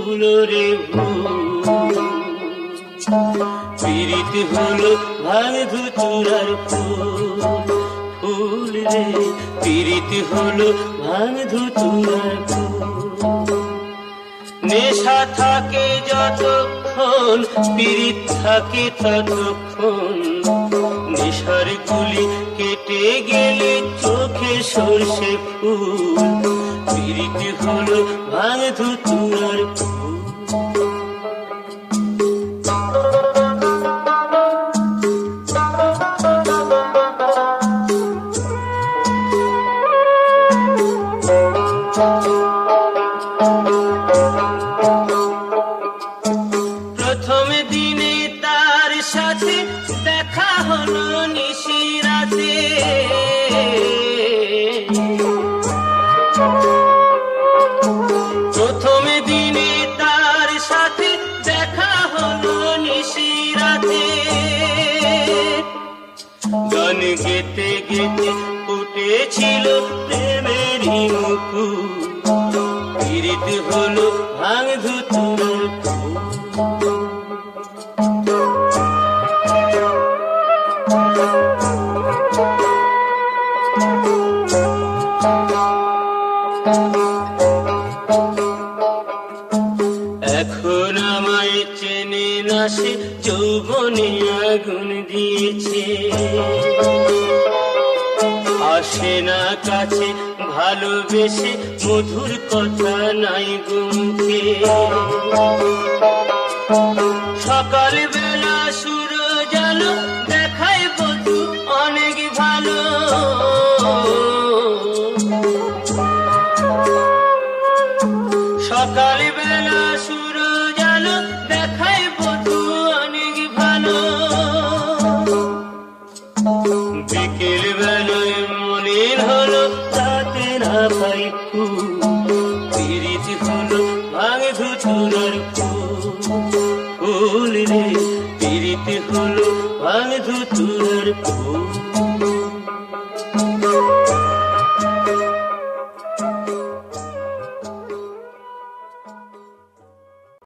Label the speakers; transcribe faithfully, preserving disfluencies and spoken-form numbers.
Speaker 1: ভুল রে ভুল, পীড়িত হলো ভাঙ ধুতুরার ফুল, ফুল রে পীড়িত হলো ভাঙ ধুতুরার ফুল। নেশা থাকে যতক্ষণ পীড়িত থাকে ততক্ষণ, নেশার গুলি কেটে গেলে চোখে সর্ষে ফুল, পীড়িত হলো ভাঙ ধুতুরার ফুল। প্রথম দিনে তার সাথে দেখা হলো নিশিরাতে, প্রথম দিনে তার সাথে দেখা হলো নিশিরাতে, গান গেতে গেতে ফুটেছিল প্রেমেরই মুকুল, পীড়িত হলো ভাঙ ধুতুরার ফুল। এখন আমায় চেনে না সে, যৌবনে আগুন দিয়েছে, আসে না কাছে ভালোবেসে মধুর কথা নাই গুমকে। সকাল বেলা সূরজ আলো দেখায় বধূ অনেক ভালো, সকাল বেলা সূরজ আলো দেখায় বধূ অনেক ভালো, বিকেল বেলায় মনের হলো তাতে না পাই ফুল, পীড়িত হলো ভাঙ ধুতুরার ফুল, ফুল রে পীড়িত হলো ভাঙ ধুতুরার ফুল।